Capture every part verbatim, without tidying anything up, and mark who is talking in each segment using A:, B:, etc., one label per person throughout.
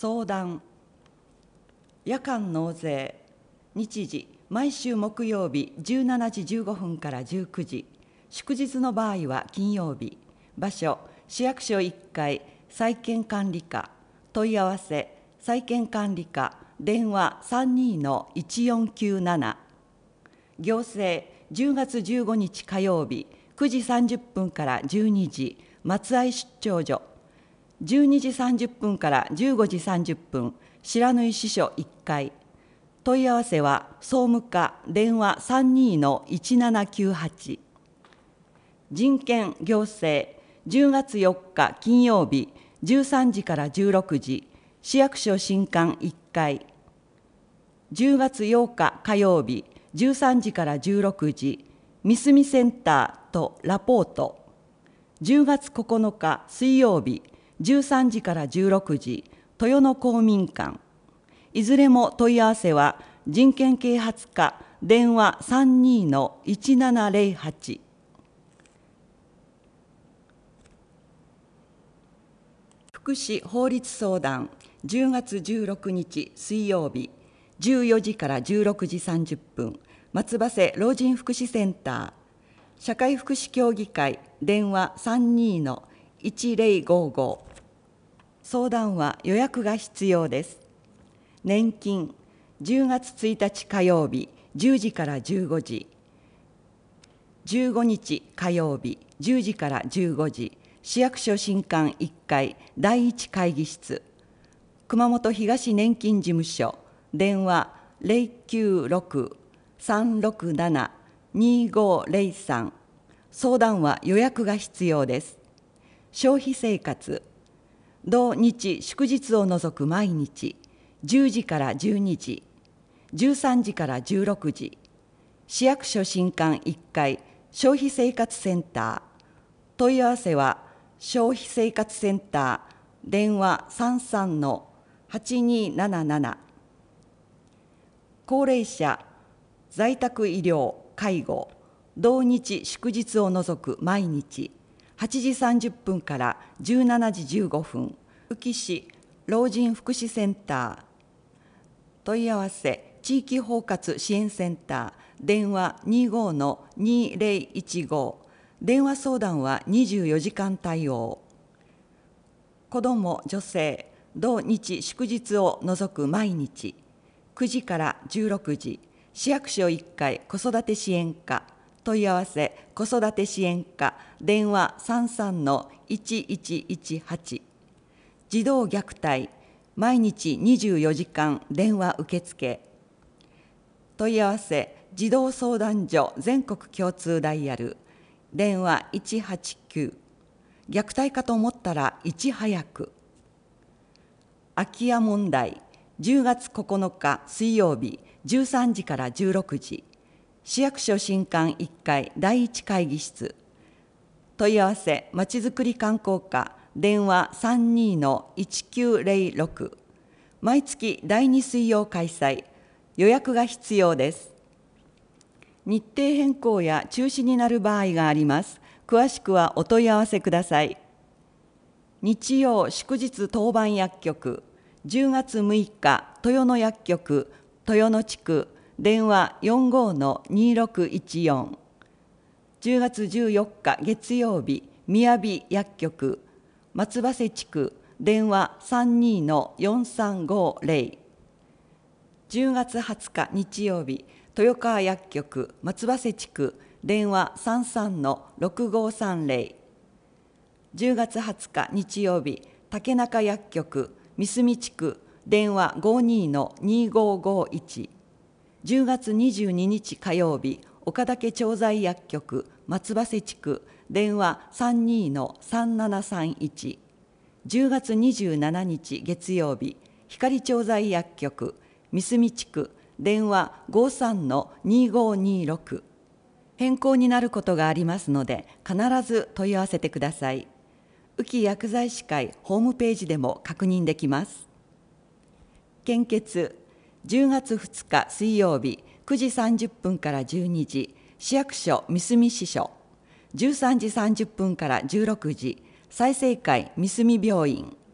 A: 相談。夜間納税。日時、毎週木曜日じゅうしちじじゅうごふんからじゅうくじ。祝日の場合は金曜日。場所、市役所いっかい、債権管理課。問い合わせ、債権管理課、電話 さんにーのいちよんきゅうなな。行政、じゅうがつじゅうごにち火曜日、くじさんじゅっぷんからじゅうにじ、松合出張所。じゅうにじさんじゅっぷんからじゅうごじさんじゅっぷん、白縫支所いっかい。問い合わせは総務課、電話 さんにーのいちななきゅうはち。人権行政、じゅうがつよっか金曜日、じゅうさんじからじゅうろくじ、市役所新館いっかい。じゅうがつようか火曜日、じゅうさんじからじゅうろくじ、三隅センターとラポート。じゅうがつここのか水曜日、じゅうさんじからじゅうろくじ、豊野公民館。いずれも問い合わせは人権啓発課、電話 さんにーのいちななぜろはち。福祉法律相談。じゅうがつじゅうろくにち水曜日、じゅうよじからじゅうろくじさんじゅっぷん、松葉瀬老人福祉センター。社会福祉協議会、電話 さんにーのいちぜろごご。相談は予約が必要です。年金、じゅうがつついたち火曜日、じゅうじからじゅうごじ。じゅうごにち火曜日、じゅうじからじゅうごじ。市役所新館いっかいだいいち会議室。熊本東年金事務所。電話 ゼロきゅうろく さんろくなな にごゼロさん。相談は予約が必要です。消費生活。同日祝日を除く毎日、じゅうじからじゅうにじ、じゅうさんじからじゅうろくじ、市役所新館いっかい消費生活センター。問い合わせは消費生活センター、電話 さんさんのはちにーなななな。高齢者、在宅医療、介護、同日祝日を除く毎日、はちじさんじゅっぷんからじゅうしちじじゅうごふん、宇城市老人福祉センター。問い合わせ、地域包括支援センター、電話 にじゅうごのにぜろいちご。電話相談はにじゅうよじかん対応。子ども・女性、同日祝日を除く毎日、くじからじゅうろくじ、市役所いっかい子育て支援課。問い合わせ、子育て支援課、電話 さんさんのいちいちいちはち。児童虐待、毎日にじゅうよじかん電話受付。問い合わせ、児童相談所全国共通ダイヤル、電話いちはちきゅう。虐待かと思ったらいち早く。空き家問題、じゅうがつここのか水曜日、じゅうさんじからじゅうろくじ、市役所新館いっかいだいいち会議室。問い合わせ、まちづくり観光課、電話 さんにーのいちきゅうぜろろく。毎月だいに水曜開催。予約が必要です。日程変更や中止になる場合があります。詳しくはお問い合わせください。日曜祝日当番薬局、じゅうがつむいか豊野薬局豊野地区、電話 よんじゅうごのにろくいちよん。じゅうがつじゅうよっか月曜日、みやび薬局松葉瀬地区、電話 さんにーのよんさんごぜろ。じゅうがつはつか日曜日、豊川薬局松葉瀬地区、電話 さんさんのろくごさんぜろ。じゅうがつはつか日曜日、竹中薬局三隅地区、電話 ごにーのにごごいち。じゅうがつにじゅうににち火曜日、岡岳調剤薬局松葉瀬地区、電話 さんにーのさんななさんいち。じゅうがつにじゅうしちにち月曜日、光調剤薬局三隅地区、電話 ごさんのにごにろく。変更になることがありますので、必ず問い合わせてください。宇城薬剤師会ホームページでも確認できます。献血、じゅうがつふつか水曜日、くじさんじゅっぷんからじゅうにじ、市役所三隅支所。じゅうさんじさんじゅっぷんからじゅうろくじ、済生会三隅病院。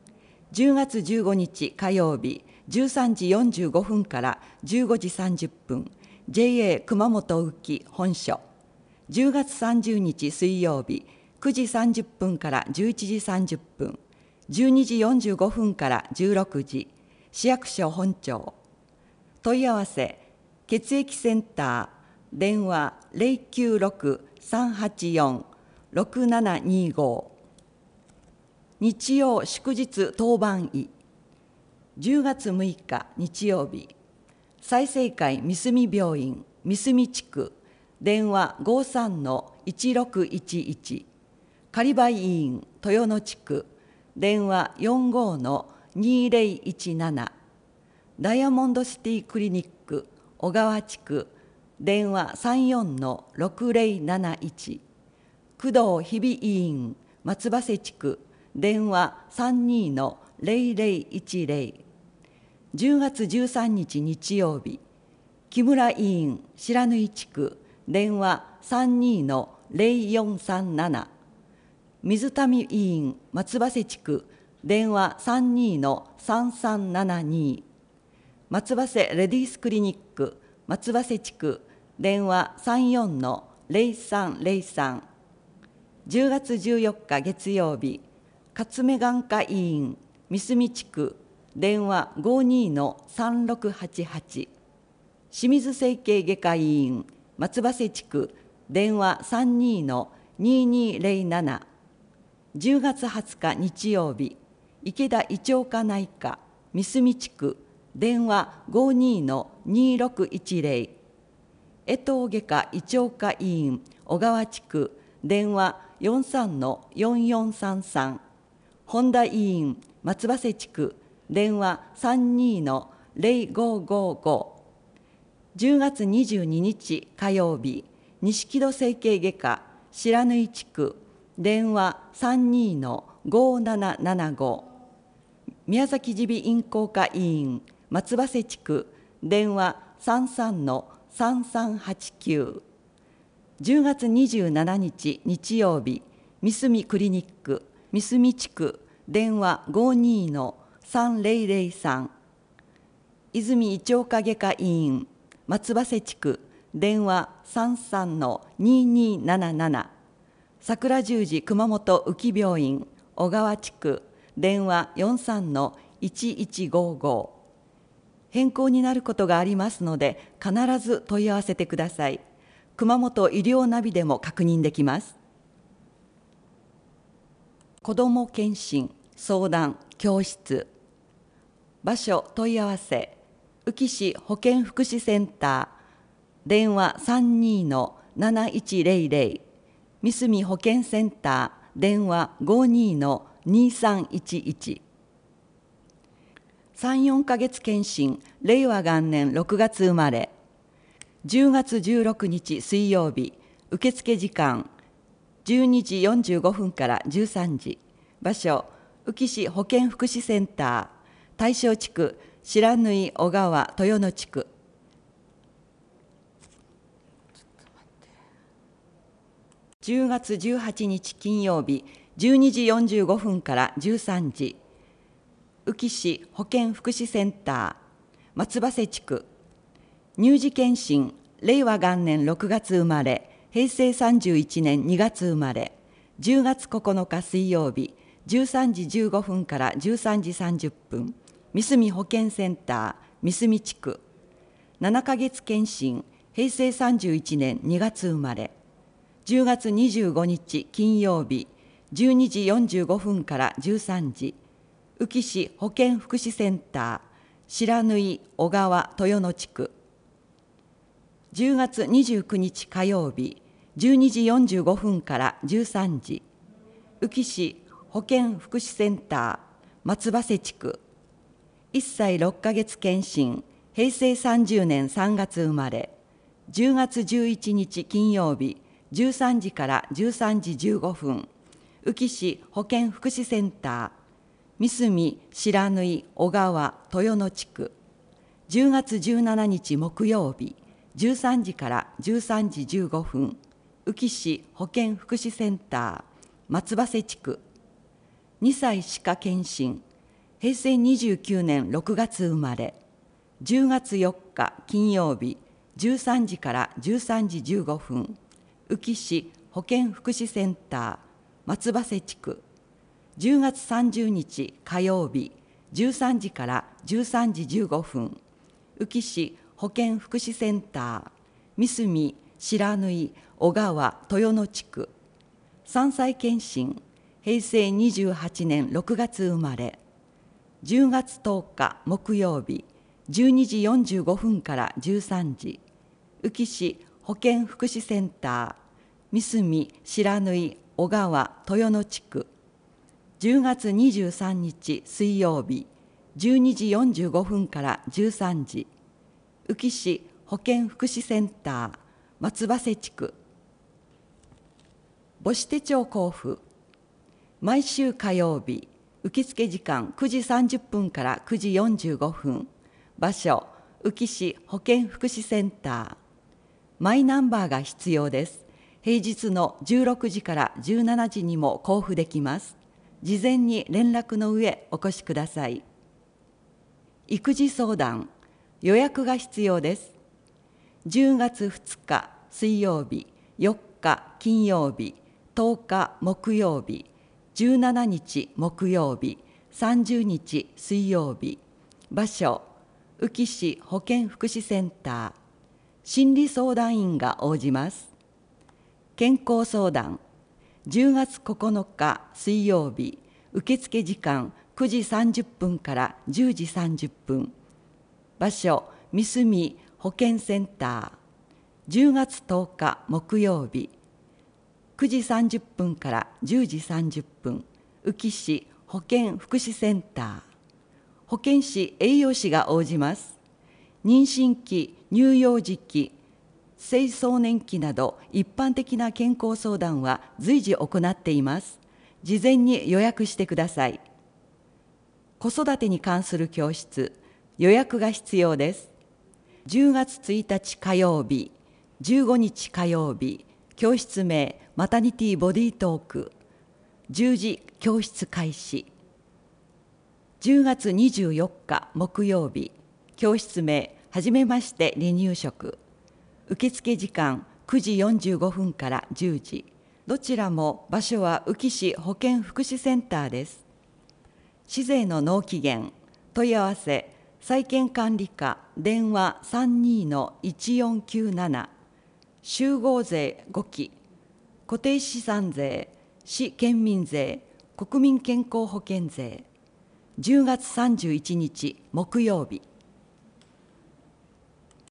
A: じゅうがつじゅうごにち火曜日じゅうさんじよんじゅうごふんからじゅうごじさんじゅっぷん ジェイエー 熊本宇城本所。じゅうがつさんじゅうにち水曜日くじさんじゅっぷんからじゅういちじさんじゅっぷん、じゅうにじよんじゅうごふんからじゅうろくじ、市役所本庁。問い合わせ血液センター電話 ゼロきゅうろく さんはちよん ろくななにご。日曜祝日当番医じゅうがつむいか日曜日、済生会三隅病院三隅地区電話 ごさんのいちろくいちいち、仮売委員豊野地区電話 よんごのにぜろいちなな、ダイヤモンドシティクリニック小川地区電話 さんよんのろくぜろなないち、工藤日比委員松葉瀬地区電話 さんにのぜろぜろいちぜろ。じゅうがつじゅうさんにち日曜日、木村委員白縫地区電話 さんにのぜろよんさんなな、水谷委員松葉瀬地区電話 さんにのさんさんななに、松葉瀬レディースクリニック松葉瀬地区電話 さんよんのぜろさんぜろさん。じゅうがつじゅうよっか月曜日、勝目眼科医院三隅地区電話 ごにのさんろくはちはち、清水整形外科医院松葉瀬地区電話 さんにのににぜろなな。じゅうがつはつか日曜日、池田胃腸科内科三隅地区電話 ごにのにろくいちぜろ。江藤外科胃腸科医院小川地区電話 よんさんのよんよんさんさん。本田医院松葉瀬地区電話 さんにのぜろごごご。じゅうがつにじゅうににち火曜日、錦戸整形外科白縫地区電話 さんにのごななななご。宮崎耳鼻咽喉科医院松葉瀬地区電話 さんさんのさんさんはちきゅう。じゅうがつにじゅうしちにち日曜日、三隅クリニック三隅地区電話 ごにのさんぜろぜろさん。泉胃腸科外科医院松葉瀬地区電話 さんさんのにになななな。桜十字熊本宇城病院小川地区電話 よんさんのいちいちごご。変更になることがありますので必ず問い合わせてください。熊本医療ナビでも確認できます。子ども検診相談教室。場所問い合わせ宇城市保健福祉センター電話 さんにのなないちぜろぜろ。三隅保健センター電話 ごにのにさんいちいち。さん、よんかげつ検診令和元年ろくがつ生まれ。じゅうがつじゅうろくにち水曜日、受付時間じゅうにじよんじゅうごふんからじゅうさんじ。場所宇城市保健福祉センター大正地区白縫小川豊野地区。じゅうがつじゅうはちにち金曜日、じゅうにじよんじゅうごふんからじゅうさんじ。宇城市保健福祉センター松葉瀬地区。乳児検診令和元年ろくがつ生まれ、平成さんじゅういちねんにがつ生まれ。じゅうがつここのか水曜日、じゅうさんじじゅうごふんからじゅうさんじさんじゅっぷん。三隅保健センター三隅地区。ななかげつ検診平成さんじゅういちねんにがつ生まれ。じゅうがつにじゅうごにち金曜日、じゅうにじよんじゅうごふんからじゅうさんじ。宇城市保健福祉センター白縫小川豊野地区。じゅうがつにじゅうくにち火曜日、じゅうにじよんじゅうごふんからじゅうさんじ。宇城市保健福祉センター松葉瀬地区。いっさいろっかげつ検診平成さんじゅうねんさんがつ生まれ。じゅうがつじゅういちにち金曜日、じゅうさんじからじゅうさんじじゅうごふん。宇城市保健福祉センター三隅白縫小川豊野地区。じゅうがつじゅうしちにち木曜日、じゅうさんじからじゅうさんじじゅうごふん。宇城市保健福祉センター松葉瀬地区。にさい歯科検診へいせいにじゅうきゅうねんろくがつ生まれ、じゅうがつよっか金曜日じゅうさんじからじゅうさんじじゅうごふん、宇城市保健福祉センター松葉瀬地区。じゅうがつさんじゅうにち火曜日じゅうさんじからじゅうさんじじゅうごふん、宇城市保健福祉センター三隅白縫小川豊野地区。さんさい検診、へいせいにじゅうはちねんろくがつ生まれ、じゅうがつとおか木曜日じゅうにじよんじゅうごふんからじゅうさんじ、宇城市保健福祉センター三隅白縫小川豊野地区。じゅうがつにじゅうさんにち水曜日じゅうにじよんじゅうごふんからじゅうさんじ、宇城市保健福祉センター松葉瀬地区。母子手帳交付、毎週火曜日、受付時間くじさんじゅっぷんからくじよんじゅうごふん、場所、宇城市保健福祉センター。マイナンバーが必要です。平日のじゅうろくじからじゅうしちじにも交付できます。事前に連絡の上お越しください。育児相談、予約が必要です。じゅうがつふつか水曜日、よっか金曜日、とおか木曜日、じゅうしちにち木曜日、さんじゅうにち水曜日、場所、宇城市保健福祉センター。心理相談員が応じます。健康相談、じゅうがつここのか水曜日、受付時間くじさんじゅっぷんからじゅうじさんじゅっぷん、場所、三隅保健センター。じゅうがつとおか木曜日、くじさんじゅっぷんからじゅうじさんじゅっぷん、宇城市保健福祉センター。保健師・栄養士が応じます。妊娠期、乳幼児期、青壮年期など一般的な健康相談は随時行っています。事前に予約してください。子育てに関する教室、予約が必要です。じゅうがつついたち火曜日、じゅうごにち火曜日、教室名マタニティボディトーク、じゅうじ教室開始。じゅうがつにじゅうよっか木曜日、教室名はじめまして離乳食。受付時間くじよんじゅうごふんからじゅうじ。どちらも場所は宇城市保健福祉センターです。市税の納期限、問い合わせ、債権管理課電話 さんにーいちよんきゅうなな、集合税ごき、固定資産税、市県民税、国民健康保険税。じゅうがつさんじゅういちにち木曜日。